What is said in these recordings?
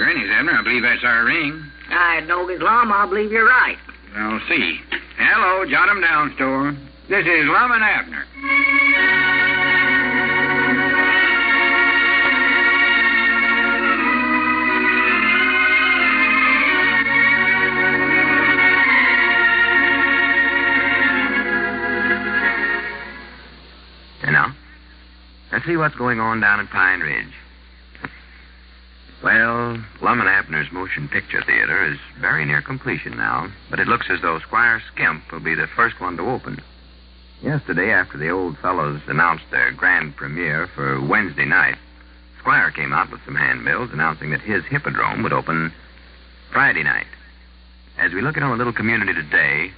granny's, Abner. I believe that's our ring. I know Islam. I believe you're right. I'll see. Hello, jot 'em down, store. This is Lum and Abner. And now, let's see what's going on down at Pine Ridge. Well, Lum and Abner's Motion Picture Theater is very near completion now, but it looks as though Squire Skimp will be the first one to open. Yesterday, after the old fellows announced their grand premiere for Wednesday night, Squire came out with some handbills announcing that his Hippodrome would open Friday night. As we look at our little community today,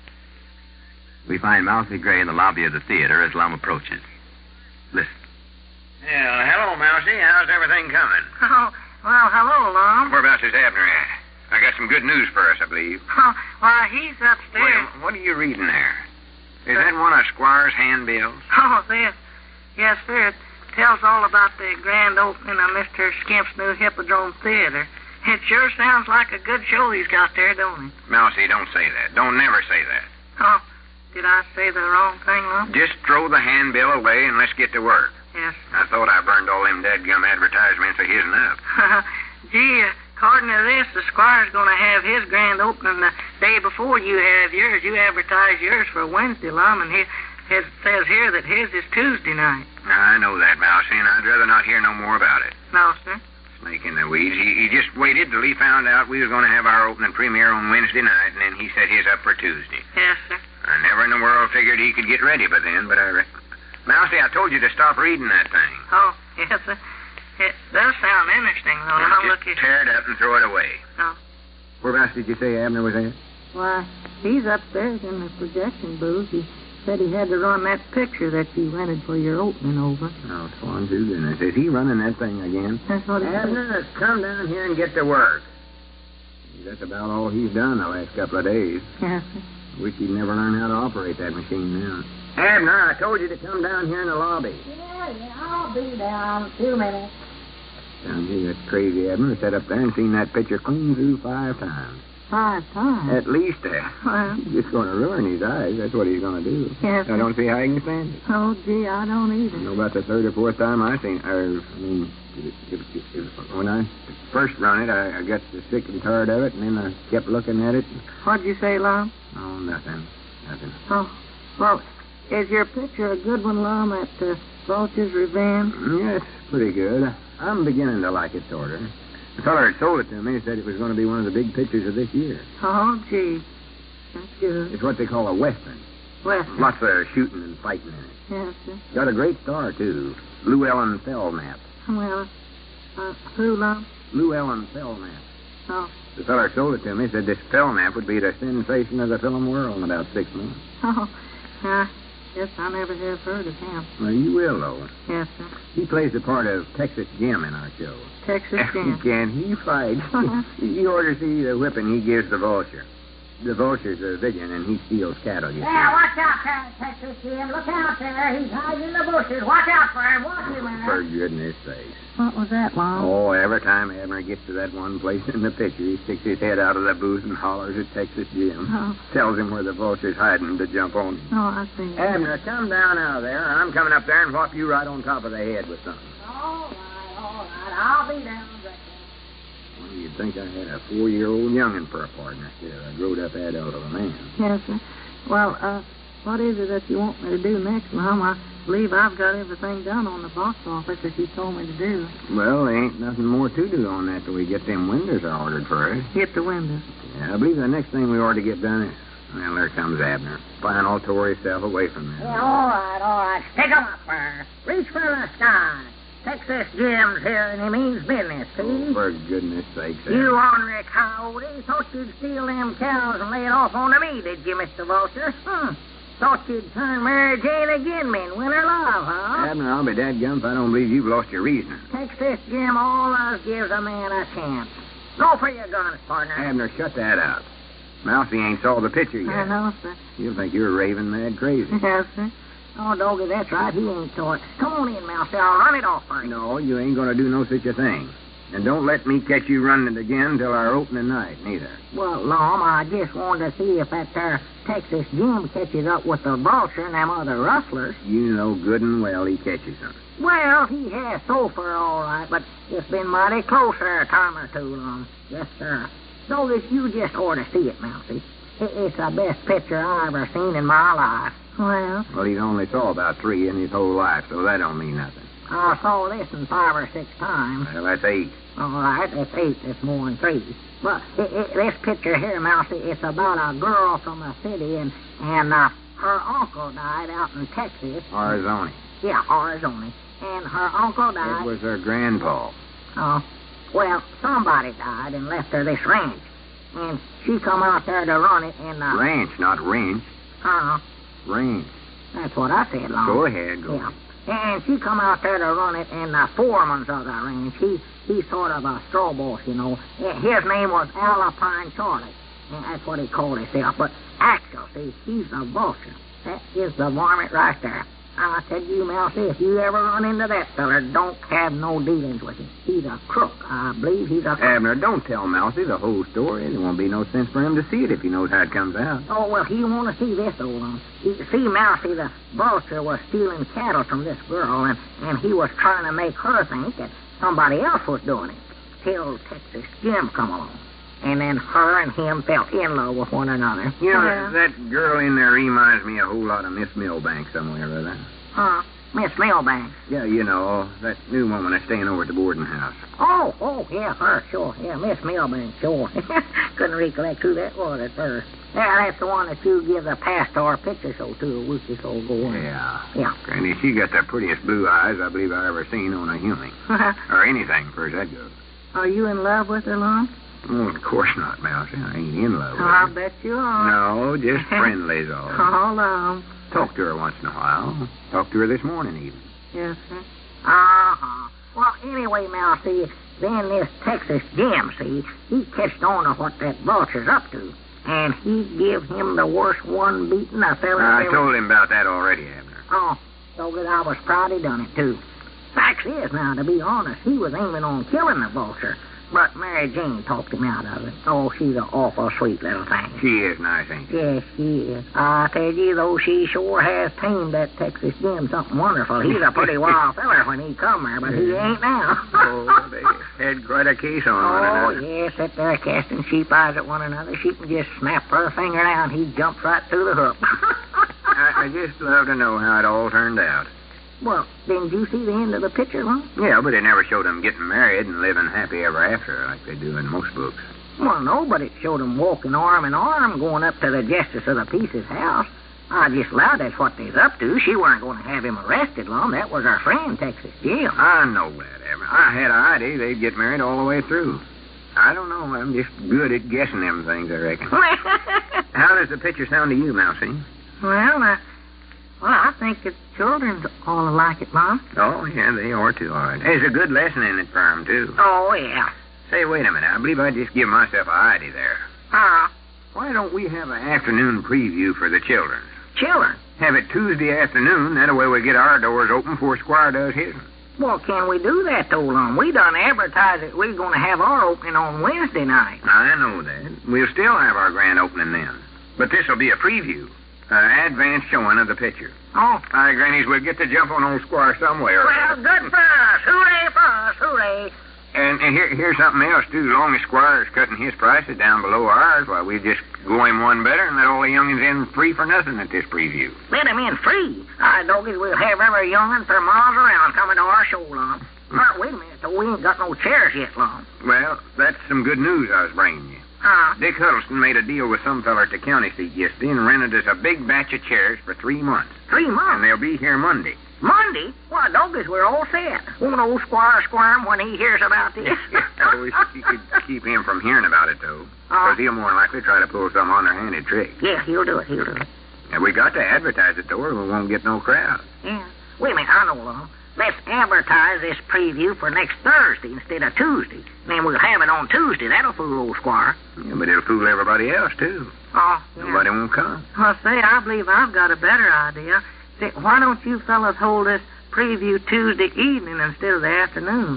we find Mousy Gray in the lobby of the theater as Lum approaches. Listen. Yeah, hello, Mousy. How's everything coming? Oh, well, hello, Lum. Whereabouts is Abner at? I got some good news for us, I believe. Oh, well, he's upstairs. Wait, what are you reading there? Is that one of Squire's handbills? Oh, this. Yes, sir. It tells all about the grand opening of Mr. Skimp's new Hippodrome Theater. It sure sounds like a good show he's got there, don't it? Mousy, don't say that. Don't never say that. Oh, did I say the wrong thing, Lum? Just throw the handbill away and let's get to work. Yes. I thought I burned all them dadgum advertisements of his'n up. Gee, according to this, the Squire's going to have his grand opening the day before you have yours. You advertise yours for Wednesday, Lum, and it says here that his is Tuesday night. I know that, Mousy, and I'd rather not hear no more about it. No, sir. Snake in the weeds. He just waited till he found out we was going to have our opening premiere on Wednesday night, and then he set his up for Tuesday. Yes, sir. I never in the world figured he could get ready by then, but Mousy, I told you to stop reading that thing. Oh, yes, sir. It does sound interesting, though. Now, Look just tear it up and throw it away. No. Whereabouts did you say Abner was at? Why, he's upstairs in the projection booth. He said he had to run that picture that you rented for your opening over. Oh, swan to goodness. Is he running that thing again? That's what he said. Abner, come down here and get to work. That's about all he's done the last couple of days. Yes, sir. Wish he'd never learned how to operate that machine now. Abner, I told you to come down here in the lobby. Yeah, I'll be down 2 minutes. Now, gee, that's crazy, Abner. Sat up there and seen that picture clean through 5 times. 5 times? At least Well, he's just going to ruin his eyes. That's what he's going to do. Yes. I don't see how he can stand it. Oh, gee, I don't either. I know about the 3rd or 4th time I seen when I first run it, I got so sick and tired of it, and then I kept looking at it. What'd you say, Lum? Oh, nothing. Oh, well, is your picture a good one, Lum, at Vulture's Revenge? Yeah, it's pretty good. I'm beginning to like it, sort of. The feller that sold it to me said it was going to be one of the big pictures of this year. Oh, gee. That's good. It's what they call a western. Western? Lots of shooting and fighting in it. Yes, sir. Got a great star, too. Lou Ellen Belknap. Well, who, Lum? Lou Ellen Belknap. Oh. The feller sold it to me said this Belknap would be the sensation of the film world in about 6 months. Oh, guess I never have heard of him. Well, you will, though. Yes, sir. He plays the part of Texas Jim in our show. Texas Jim? Can he fight? You ought to see the whipping he gives the vulture. The vulture's a villain, and he steals cattle, you see. Yeah, watch out there, Texas Jim. Look out there. He's hiding in the bushes. Watch out for him. Watch him, man. For goodness sakes. What was that, Lum? Oh, every time Abner gets to that one place in the picture, he sticks his head out of the booth and hollers at Texas Jim. Oh. Tells him where the vulture's hiding to jump on him. Oh, I see. Abner, come down out of there. I'm coming up there and whop you right on top of the head with something. All right. I'll be down directly. Well, you'd think I had a 4-year-old young'un for a partner instead of a growed-up adult of a man. Yes, sir. Well, what is it that you want me to do next, Lum? I believe I've got everything done on the box office that you told me to do. Well, there ain't nothing more to do on that till we get them windows ordered first. Get the windows. Yeah, I believe the next thing we ought to get done is... Well, there comes Abner. Final tore himself away from there. Yeah, all right. Stick 'em up there. Reach for the sky. Texas Jim's here, and he means business, see? Oh, for goodness sakes, You ornery coyote. Thought you'd steal them cows and lay it off on to me, did you, Mr. Vulture? Thought you'd turn Mary Jane again me and win her love, huh? Abner, I'll be dadgum if I don't believe you've lost your reason. Texas Jim always gives a man a chance. Go for your guns, partner. Abner, shut that up. Mousy ain't saw the picture yet. I know, sir. You'll think you're raving mad crazy. Yes, sir. Oh, doggy, that's right. He ain't saw it. Come on in, Mousy. I'll run it off for you. No, you ain't going to do no such a thing. And don't let me catch you running it again till our opening night, neither. Well, Lum, I just wanted to see if that there Texas Jim catches up with the vulture and them other rustlers. You know good and well he catches them. Well, he has so far, all right, but it's been mighty close there a time or two, Lum. Yes, sir. So that you just ought to see it, Mousy. It's the best picture I ever seen in my life. Well, he's only saw about 3 in his whole life, so that don't mean nothing. I saw this in 5 or 6 times. Well, that's 8. All right, that's 8. That's more than 3. But this picture here, Mousy, it's about a girl from the city, and her uncle died out in Texas. Arizona. Yeah, Arizona. And her uncle died. It was her grandpa. Oh, well, somebody died and left her this ranch. And she come out there to run it in the... Ranch, not range. Ranch. That's what I said, Long. Go ahead, go ahead. And she come out there to run it, and the foreman's of the ranch, he's sort of a straw boss, you know. His name was Alpine Charlie, and that's what he called himself. But actually, he's the vulture. That is the varmint right there. I tell you, Mousy, if you ever run into that feller, don't have no dealings with him. He's a crook. I believe he's a crook. Abner, don't tell Mousy the whole story. There won't be no sense for him to see it if he knows how it comes out. Oh, well, he want to see this, old one. See, Mousy, the vulture was stealing cattle from this girl, and he was trying to make her think that somebody else was doing it, till Texas Jim come along. And then her and him fell in love with one another. You know, that girl in there reminds me a whole lot of Miss Milbank somewhere or other. Miss Milbank? Yeah, you know, that new woman that's staying over at the boarding house. Oh, yeah, her, sure. Yeah, Miss Milbank, sure. Couldn't recollect who that was at first. Yeah, that's the one that you give the pastor picture show to a week or so ago. Yeah. Granny, she got the prettiest blue eyes I believe I ever seen on a human. Or anything, for that goes. Are you in love with her, Lon? Oh, of course not, Mousy. I ain't in love with her. I bet you are. No, just friendly's all. Hold on. Talk to her once in a while. Talked to her this morning, even. Yes, sir. Uh-huh. Well, anyway, Mousy, then this Texas Jim, see, he catched on to what that vulture's up to. And he give him the worst one beating a fella I told him about that already, Abner. Oh, so that I was proud he done it, too. Facts is, now, to be honest, he was aiming on killing the vulture. But Mary Jane talked him out of it. Oh, she's an awful sweet little thing. She is nice, ain't she? Yes, she is. I tell you, though, she sure has tamed that Texas Jim something wonderful. He's a pretty wild feller when he come there, but he ain't now. Oh, they had quite a case on one another. Oh, yes, sit there casting sheep eyes at one another. She can just snap her finger down. He jumps right through the hook. I just love to know how it all turned out. Well, didn't you see the end of the picture, Lon? Yeah, but it never showed them getting married and living happy ever after like they do in most books. Well, no, but it showed them walking arm in arm going up to the Justice of the Peace's house. I just allowed that's what they's up to. She weren't going to have him arrested, Lon. That was our friend, Texas Jim. I know that, Abner. I had an idea they'd get married all the way through. I don't know. I'm just good at guessing them things, I reckon. How does the picture sound to you, Mousy? Well, I think the children all like it, Mom. Oh, yeah, they are too, all right. There's a good lesson in it for 'em, too. Oh, yeah. Say, wait a minute. I believe I just give myself an idea there. Why don't we have an afternoon preview for the children? Children? Have it Tuesday afternoon. That way we get our doors open before Squire does his. Well, can we do that, though, Lon? We done advertised that we're going to have our opening on Wednesday night. I know that. We'll still have our grand opening then. But this'll be a preview. Advance showing of the picture. Oh. Aye, Grannies, we'll get the jump on old Squire somewhere. Well, good for us. Hooray for us. Hooray. And here's something else, too. As long as Squire's cutting his prices down below ours, why, we just go him one better and let all the youngins in free for nothing at this preview. Let him in free? Aye, doggies, we'll have every youngin for miles around coming to our show, Lon. But wait a minute, though. We ain't got no chairs yet, Lon. Well, that's some good news I was bringing you. Dick Huddleston made a deal with some feller at the county seat yesterday and rented us a big batch of chairs for 3 months. 3 months? And they'll be here Monday. Monday? Why, doggies, we're all set. Won't old Squire squirm when he hears about this? I wish you could keep him from hearing about it, though. Because he'll more likely try to pull some underhanded trick. Yeah, he'll do it. And we got to advertise it, though, or we won't get no crowd. Yeah. Wait a minute, I know, Lon. Let's advertise this preview for next Thursday instead of Tuesday. Then we'll have it on Tuesday. That'll fool old Squire. Yeah, but it'll fool everybody else, too. Oh, yeah. Nobody won't come. Well, say, I believe I've got a better idea. Say, why don't you fellas hold this preview Tuesday evening instead of the afternoon?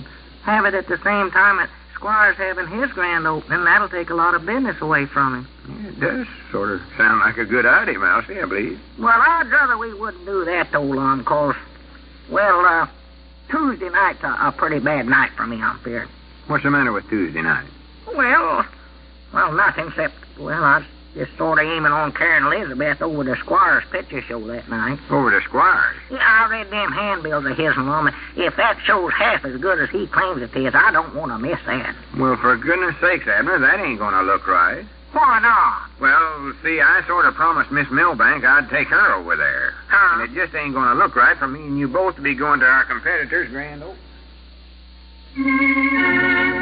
have it at the same time that Squire's having his grand opening. That'll take a lot of business away from him. Yeah, it does sort of sound like a good idea, Mousy, I believe. Well, I'd rather we wouldn't do that, though, Lum, 'cause, well, Tuesday night's a pretty bad night for me, I'm fearing. What's the matter with Tuesday night? Well, nothing except, I was just sort of aiming on carrying Elizabeth over to Squire's picture show that night. Over to Squire's? Yeah, I read them handbills of his, Lum, and if that show's half as good as he claims it is, I don't want to miss that. Well, for goodness sakes, Abner, that ain't going to look right. Why not? Well, see, I sort of promised Miss Milbank I'd take her over there. Huh? And it just ain't going to look right for me and you both to be going to our competitor's grand opening.